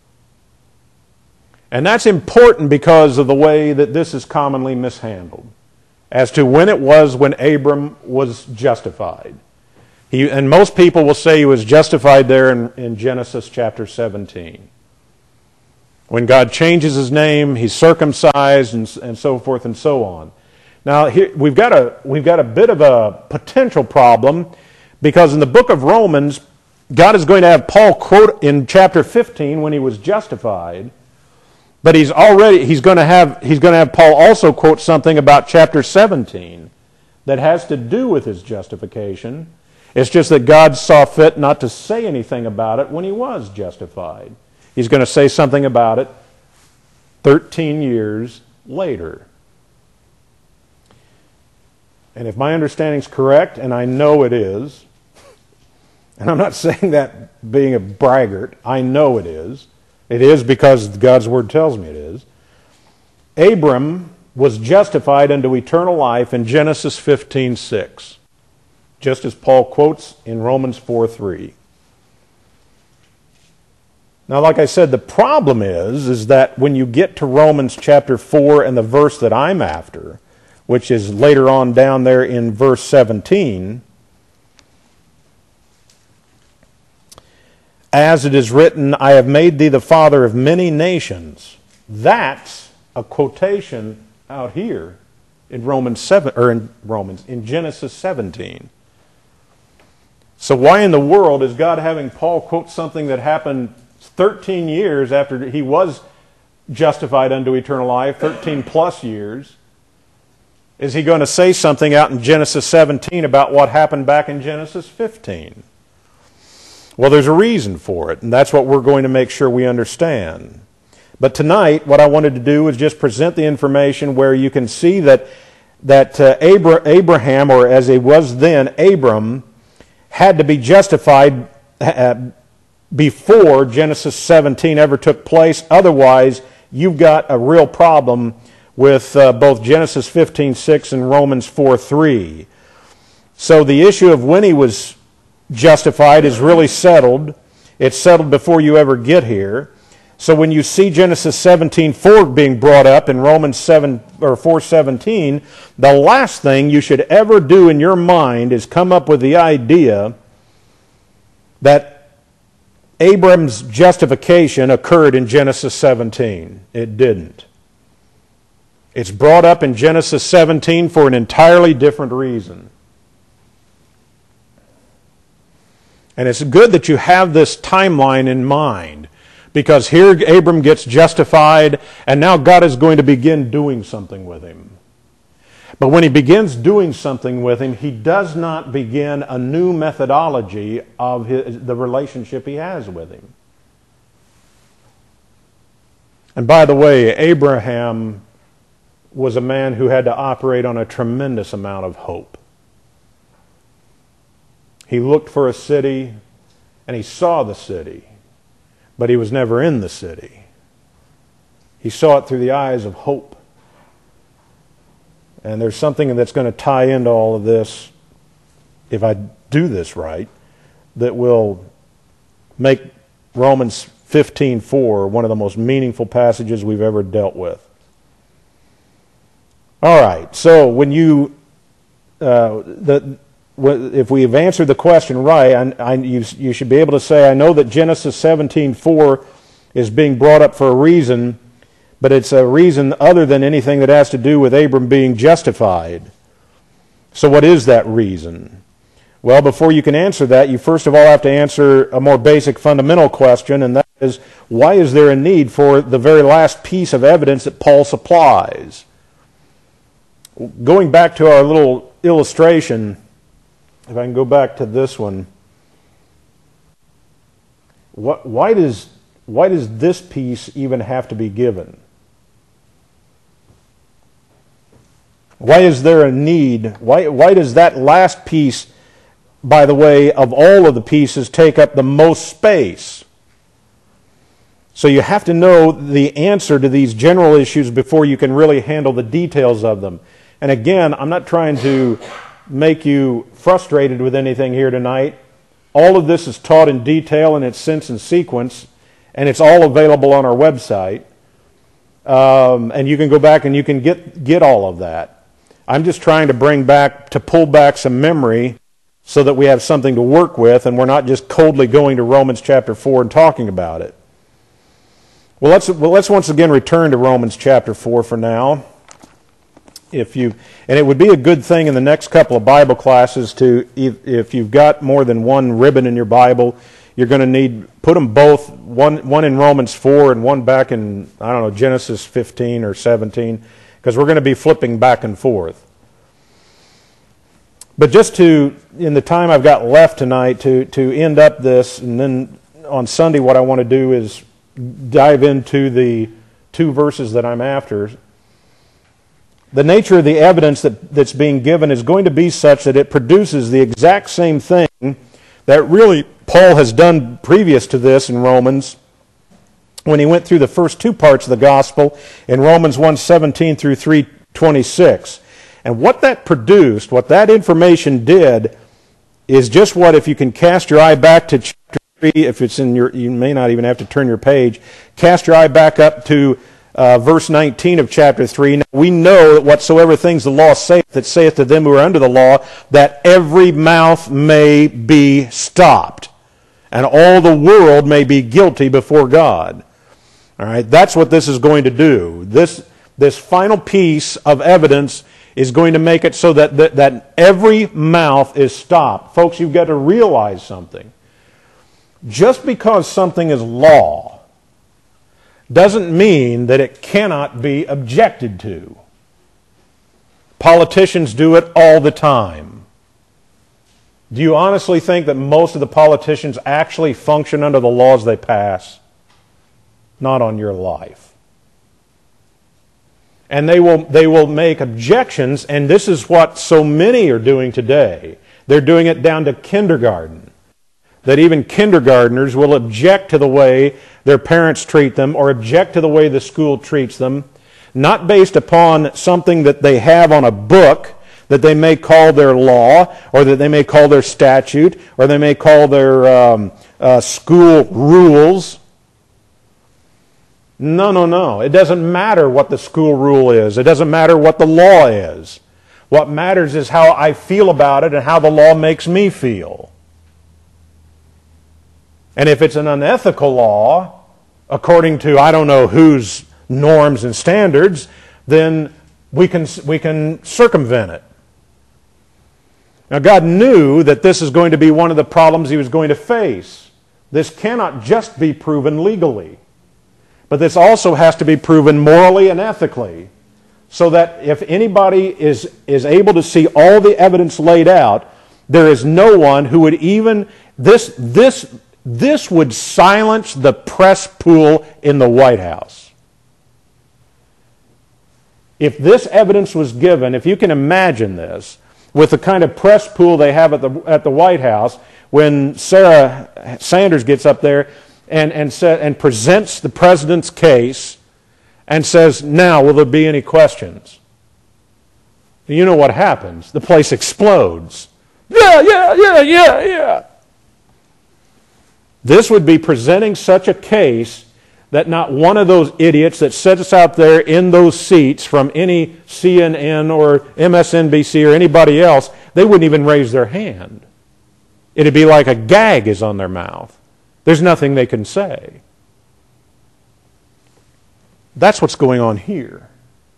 And that's important because of the way that this is commonly mishandled as to when it was when Abram was justified. And most people will say he was justified there in Genesis chapter 17. When God changes his name, he's circumcised and so forth and so on. Now, here, we've got a bit of a potential problem because in the book of Romans, God is going to have Paul quote in chapter 15 when he was justified, but he's going to have Paul also quote something about chapter 17 that has to do with his justification. It's just that God saw fit not to say anything about it when he was justified. He's going to say something about it 13 years later. And if my understanding is correct, and I know it is, and I'm not saying that being a braggart, I know it is because God's Word tells me it is, Abram was justified unto eternal life in Genesis 15:6, just as Paul quotes in Romans 4:3. Now, like I said, the problem is that when you get to Romans chapter 4 and the verse that I'm after, which is later on down there in verse 17, as it is written, I have made thee the father of many nations. That's a quotation out here in in Genesis 17. So why in the world is God having Paul quote something that happened 13 years after he was justified unto eternal life, 13 plus years? Is he going to say something out in Genesis 17 about what happened back in Genesis 15? Well, there's a reason for it, and that's what we're going to make sure we understand. But tonight, what I wanted to do is just present the information where you can see that Abraham, or as he was then, Abram, had to be justified before Genesis 17 ever took place. Otherwise, you've got a real problem with both Genesis 15:6 and Romans 4:3. So the issue of when he was justified is really settled. It's settled before you ever get here. So when you see Genesis 17:4 being brought up in Romans 4:17, the last thing you should ever do in your mind is come up with the idea that Abram's justification occurred in Genesis 17. It didn't. It's brought up in Genesis 17 for an entirely different reason. And it's good that you have this timeline in mind, because here Abram gets justified, and now God is going to begin doing something with him. But when he begins doing something with him, he does not begin a new methodology of the relationship he has with him. And by the way, Abraham was a man who had to operate on a tremendous amount of hope. He looked for a city, and he saw the city, but he was never in the city. He saw it through the eyes of hope. And there's something that's going to tie into all of this, if I do this right, that will make Romans 15:4 one of the most meaningful passages we've ever dealt with. All right, so when you, if we've answered the question right, you should be able to say, I know that Genesis 17:4 is being brought up for a reason, but it's a reason other than anything that has to do with Abram being justified. So what is that reason? Well, before you can answer that, you first of all have to answer a more basic fundamental question, and that is, why is there a need for the very last piece of evidence that Paul supplies? Going back to our little illustration, if I can go back to this one, why does this piece even have to be given? Why is there a need? Why does that last piece, by the way, of all of the pieces, take up the most space? So you have to know the answer to these general issues before you can really handle the details of them. And again, I'm not trying to make you frustrated with anything here tonight. All of this is taught in detail in its sense and sequence, and it's all available on our website. And you can go back and you can get all of that. I'm just trying to pull back some memory so that we have something to work with, and we're not just coldly going to Romans chapter 4 and talking about it. Well, let's once again return to Romans chapter 4 for now. And it would be a good thing in the next couple of Bible classes if you've got more than one ribbon in your Bible, you're going to put them both, one in Romans 4 and one back in, Genesis 15 or 17, because we're going to be flipping back and forth. But just in the time I've got left tonight to end up this, and then on Sunday what I want to do is dive into the two verses that I'm after. The nature of the evidence that's being given is going to be such that it produces the exact same thing that really Paul has done previous to this in Romans when he went through the first two parts of the gospel in Romans 1:17 through 3:26. And what that produced, what that information did, is just what, if you can cast your eye back to chapter 3, if it's in you may not even have to turn your page, cast your eye back up to verse 19 of chapter 3. Now, we know that whatsoever things the law saith, it saith to them who are under the law, that every mouth may be stopped. and all the world may be guilty before God. All right, that's what this is going to do. This final piece of evidence is going to make it so that every mouth is stopped. Folks, you've got to realize something. Just because something is law doesn't mean that it cannot be objected to. Politicians do it all the time. Do you honestly think that most of the politicians actually function under the laws they pass? Not on your life. And they will make objections, and this is what so many are doing today. They're doing it down to kindergarten. That even kindergartners will object to the way their parents treat them or object to the way the school treats them, not based upon something that they have on a book that they may call their law, or that they may call their statute, or they may call their school rules. No. It doesn't matter what the school rule is. It doesn't matter what the law is. What matters is how I feel about it and how the law makes me feel. And if it's an unethical law, according to I don't know whose norms and standards, then we can circumvent it. Now God knew that this is going to be one of the problems He was going to face. This cannot just be proven legally, but this also has to be proven morally and ethically, so that if anybody is able to see all the evidence laid out, there is no one who would even this would silence the press pool in the White House. If this evidence was given, if you can imagine this, with the kind of press pool they have at the White House, when Sarah Sanders gets up there and presents the president's case and says, "Now, will there be any questions?" You know what happens. The place explodes. Yeah. This would be presenting such a case that not one of those idiots that sits out there in those seats from any CNN or MSNBC or anybody else, they wouldn't even raise their hand. It'd be like a gag is on their mouth. There's nothing they can say. That's what's going on here.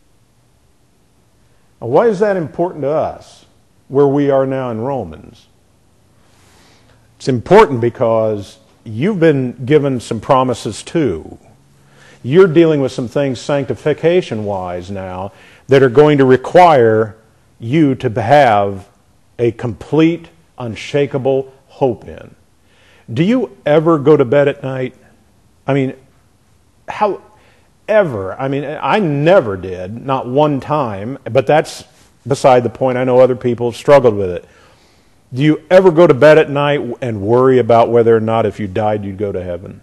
Now, why is that important to us, where we are now in Romans? It's important because you've been given some promises too. You're dealing with some things sanctification-wise now that are going to require you to have a complete, unshakable hope in. Do you ever go to bed at night? I mean, how ever? I mean, I never did, not one time, but that's beside the point. I know other people have struggled with it. Do you ever go to bed at night and worry about whether or not if you died you'd go to heaven?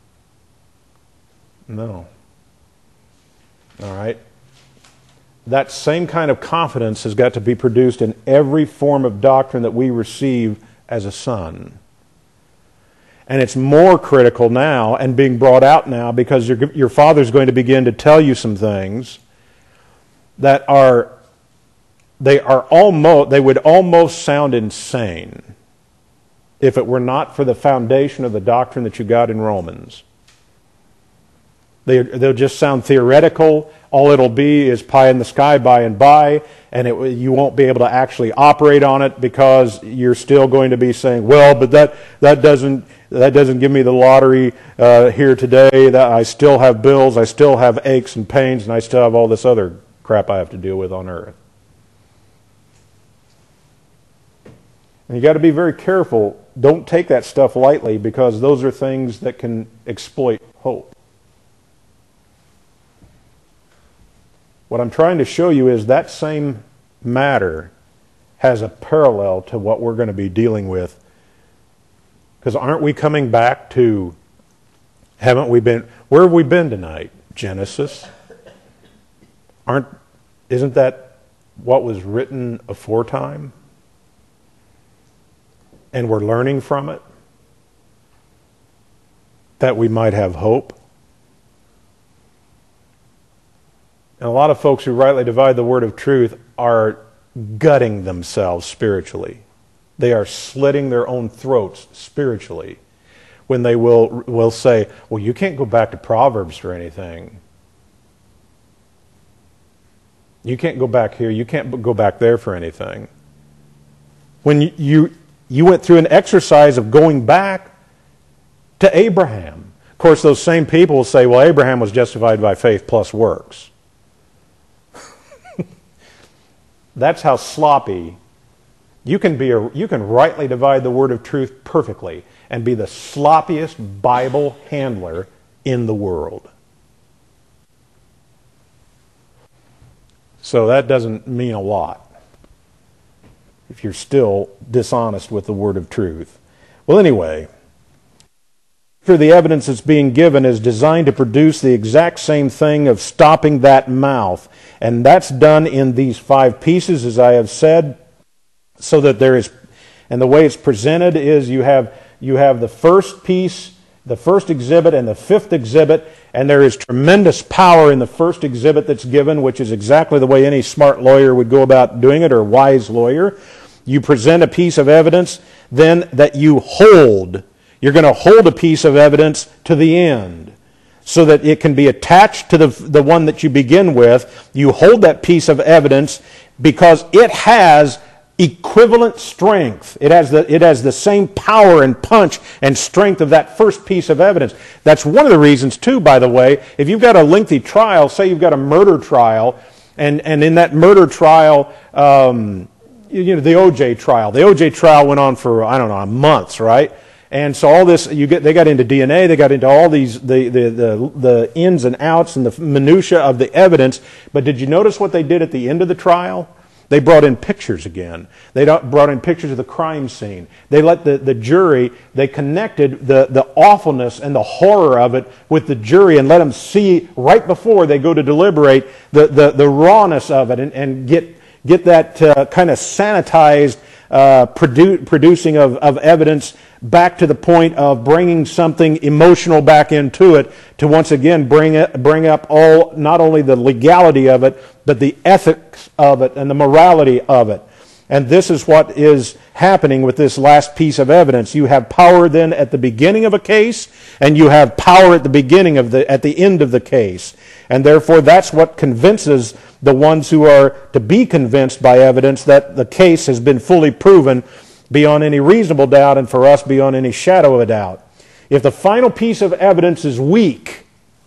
No. All right? That same kind of confidence has got to be produced in every form of doctrine that we receive as a son. And it's more critical now and being brought out now because your Father's going to begin to tell you some things that they would almost sound insane if it were not for the foundation of the doctrine that you got in Romans. They'll just sound theoretical. All it'll be is pie in the sky by and by, and you won't be able to actually operate on it because you're still going to be saying, well, but that doesn't give me the lottery here today. That I still have bills, I still have aches and pains, and I still have all this other crap I have to deal with on earth. And you got to be very careful. Don't take that stuff lightly because those are things that can exploit hope. What I'm trying to show you is that same matter has a parallel to what we're going to be dealing with. Because aren't we coming back to, where have we been tonight? Genesis. Isn't that what was written aforetime? And we're learning from it, that we might have hope. And a lot of folks who rightly divide the word of truth are gutting themselves spiritually. They are slitting their own throats spiritually when they will say, well, you can't go back to Proverbs for anything. You can't go back here. You can't go back there for anything. When you went through an exercise of going back to Abraham. Of course, those same people will say, well, Abraham was justified by faith plus works. That's how sloppy. You can rightly divide the word of truth perfectly and be the sloppiest Bible handler in the world. So that doesn't mean a lot if you're still dishonest with the word of truth. Well, anyway, for the evidence that's being given is designed to produce the exact same thing of stopping that mouth. And that's done in these 5 pieces, as I have said, so that there is, and the way it's presented is you have the first piece, the first exhibit, and the 5th exhibit, and there is tremendous power in the first exhibit that's given, which is exactly the way any smart lawyer would go about doing it, or a wise lawyer. You present a piece of evidence, then that you hold. You're going to hold a piece of evidence to the end, so that it can be attached to the one that you begin with. You hold that piece of evidence because it has equivalent strength. It has the same power and punch and strength of that first piece of evidence. That's one of the reasons, too, by the way, if you've got a lengthy trial, say you've got a murder trial, and in that murder trial, the O.J. trial. The O.J. trial went on for, months, right? And so all this, they got into DNA, they got into all these, the ins and outs and the minutiae of the evidence. But did you notice what they did at the end of the trial? They brought in pictures again. They brought in pictures of the crime scene. They let the jury, they connected the awfulness and the horror of it with the jury and let them see right before they go to deliberate the rawness of it and get that kind of sanitized producing of evidence back to the point of bringing something emotional back into it to once again bring up all, not only the legality of it, but the ethics of it and the morality of it. And this is what is happening with this last piece of evidence. You have power then at the beginning of a case, and you have power at the end of the case. And therefore that's what convinces the ones who are to be convinced by evidence that the case has been fully proven beyond any reasonable doubt, and for us beyond any shadow of a doubt. If the final piece of evidence is weak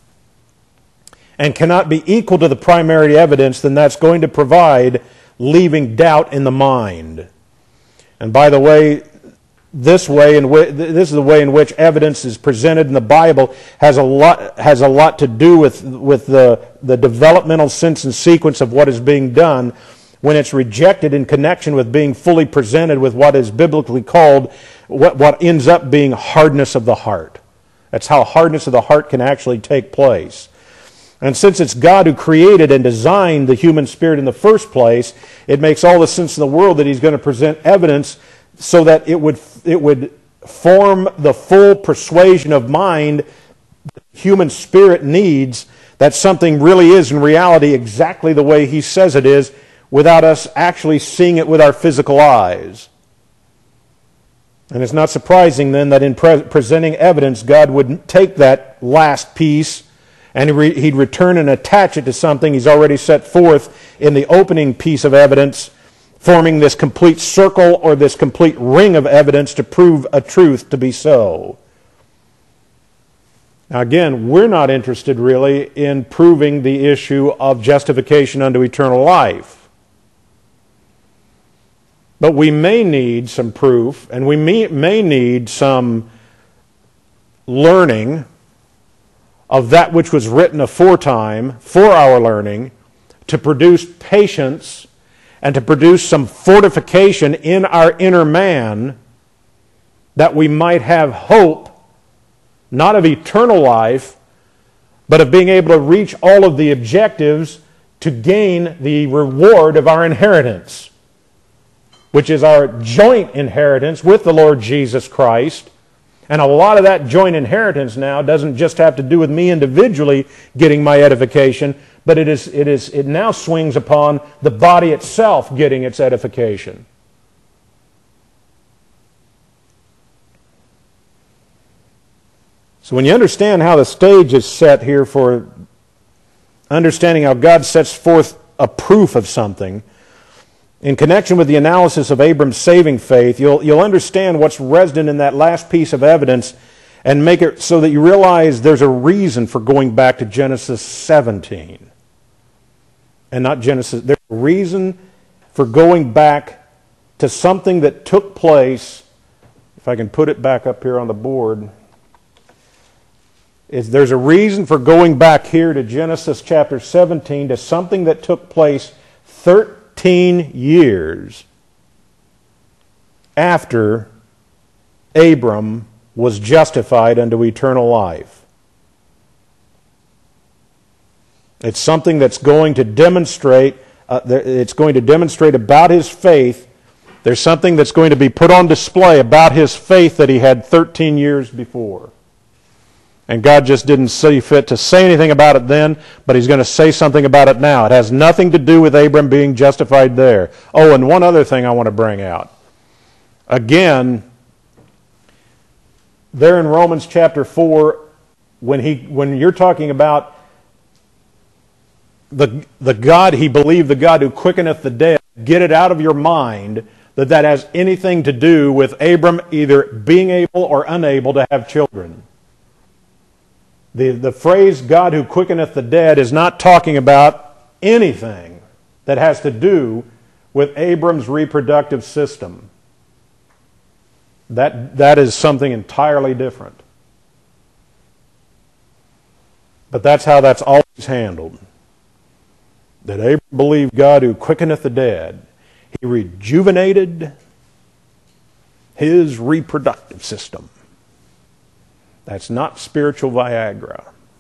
and cannot be equal to the primary evidence, then that's going to provide leaving doubt in the mind. And by the way, this is the way in which evidence is presented in the Bible has a lot to do with the developmental sense and sequence of what is being done when it's rejected in connection with being fully presented with what is biblically called what ends up being hardness of the heart. That's how hardness of the heart can actually take place. And since it's God who created and designed the human spirit in the first place, it makes all the sense in the world that He's going to present evidence so that it would form the full persuasion of mind the human spirit needs that something really is in reality exactly the way He says it is, without us actually seeing it with our physical eyes. And it's not surprising then that in presenting evidence, God would take that last piece and He'd return and attach it to something He's already set forth in the opening piece of evidence, forming this complete circle or this complete ring of evidence to prove a truth to be so. Now again, we're not interested really in proving the issue of justification unto eternal life. But we may need some proof, and we may need some learning of that which was written aforetime for our learning to produce patience and to produce some fortification in our inner man that we might have hope, not of eternal life, but of being able to reach all of the objectives to gain the reward of our inheritance, which is our joint inheritance with the Lord Jesus Christ. And a lot of that joint inheritance now doesn't just have to do with me individually getting my edification, but it now swings upon the body itself getting its edification. So when you understand how the stage is set here for understanding how God sets forth a proof of something, in connection with the analysis of Abram's saving faith, you'll understand what's resident in that last piece of evidence and make it so that you realize there's a reason for going back to Genesis 17 and not Genesis. There's a reason for going back to something that took place. If I can put it back up here on the board, there's a reason for going back here to Genesis chapter 17 to something that took place 13 years after Abram was justified unto eternal life. It's something that's going to demonstrate, it's going to demonstrate about his faith. There's something that's going to be put on display about his faith that he had 13 years before. And God just didn't see fit to say anything about it then, but He's going to say something about it now. It has nothing to do with Abram being justified there. Oh, and one other thing I want to bring out. Again, there in Romans chapter 4, when you're talking about the God, he believed the God who quickeneth the dead, get it out of your mind that has anything to do with Abram either being able or unable to have children. The phrase God who quickeneth the dead is not talking about anything that has to do with Abram's reproductive system. That is something entirely different. But that's how that's always handled. That Abram believed God who quickeneth the dead. He rejuvenated his reproductive system. That's not spiritual Viagra.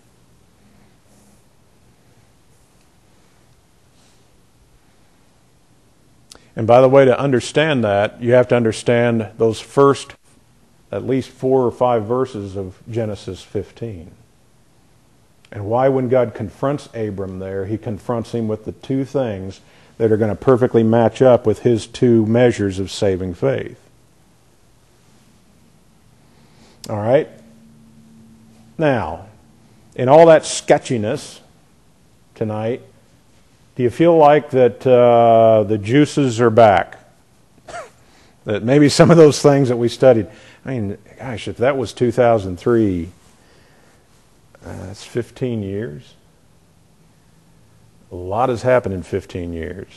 And by the way, to understand that, you have to understand those first at least 4 or 5 verses of Genesis 15. And why when God confronts Abram there, He confronts him with the 2 things that are going to perfectly match up with his 2 measures of saving faith. All right? Now, in all that sketchiness tonight, do you feel like that the juices are back? That maybe some of those things that we studied, I mean, gosh, if that was 2003, that's 15 years. A lot has happened in 15 years.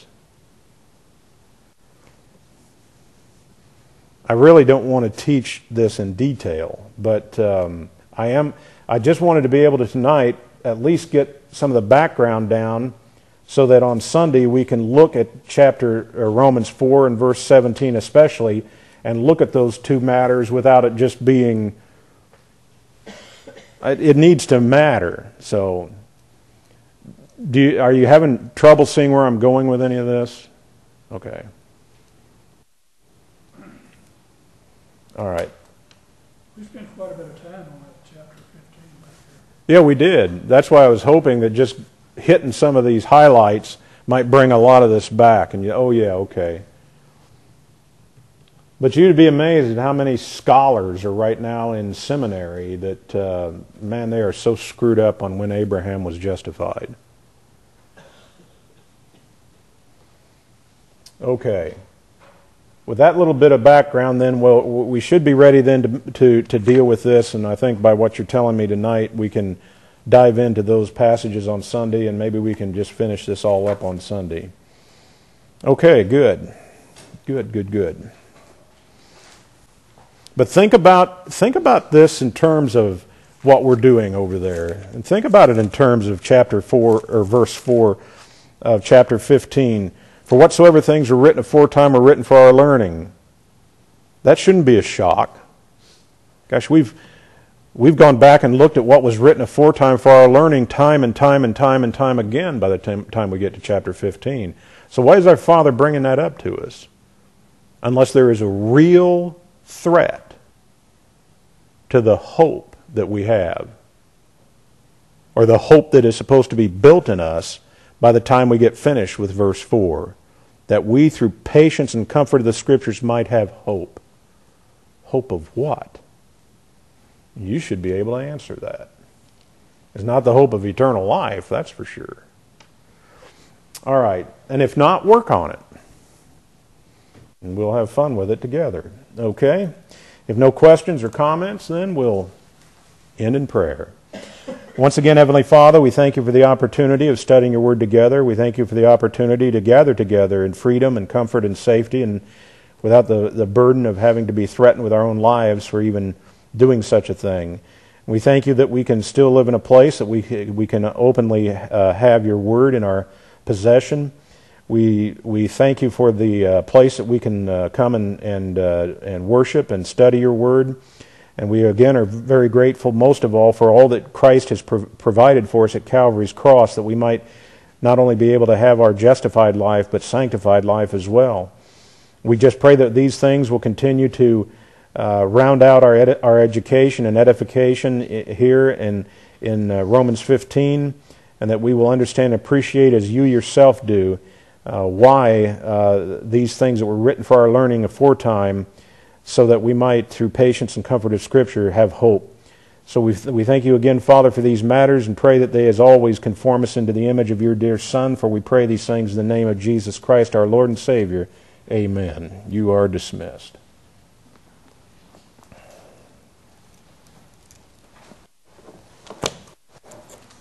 I really don't want to teach this in detail, but I just wanted to be able to tonight at least get some of the background down so that on Sunday we can look at Romans 4 and verse 17 especially, and look at those 2 matters without it just being, it needs to matter. So, are you having trouble seeing where I'm going with any of this? Okay. All right. We spent quite a bit of time on that chapter 15 back there. Yeah, we did. That's why I was hoping that just hitting some of these highlights might bring a lot of this back. And oh yeah, okay. But you'd be amazed at how many scholars are right now in seminary that, man, they are so screwed up on when Abraham was justified. Okay. With that little bit of background, then, well, we should be ready then to deal with this, and I think by what you're telling me tonight, we can dive into those passages on Sunday, and maybe we can just finish this all up on Sunday. Okay, good. Good. But think about this in terms of what we're doing over there, and think about it in terms of chapter 4 or verse 4 of chapter 15. For whatsoever things were written aforetime are written for our learning. That shouldn't be a shock. Gosh, we've gone back and looked at what was written aforetime for our learning time and time again by the time we get to chapter 15. So why is our Father bringing that up to us? Unless there is a real threat to the hope that we have, or the hope that is supposed to be built in us by the time we get finished with verse 4, that we through patience and comfort of the Scriptures might have hope. Hope of what? You should be able to answer that. It's not the hope of eternal life, that's for sure. All right, and if not, work on it. And we'll have fun with it together. Okay? If no questions or comments, then we'll end in prayer. Once again, Heavenly Father, we thank you for the opportunity of studying your word together. We thank you for the opportunity to gather together in freedom and comfort and safety, and without the burden of having to be threatened with our own lives for even doing such a thing. We thank you that we can still live in a place that we can openly have your word in our possession. We thank you for the place that we can come and worship and study your word. And we again are very grateful, most of all, for all that Christ has provided for us at Calvary's cross, that we might not only be able to have our justified life, but sanctified life as well. We just pray that these things will continue to round out our education and edification here in Romans 15, and that we will understand and appreciate, as you yourself do, why these things that were written for our learning aforetime, so that we might, through patience and comfort of Scripture, have hope. So we thank you again, Father, for these matters, and pray that they, as always, conform us into the image of your dear Son, for we pray these things in the name of Jesus Christ, our Lord and Savior. Amen. You are dismissed.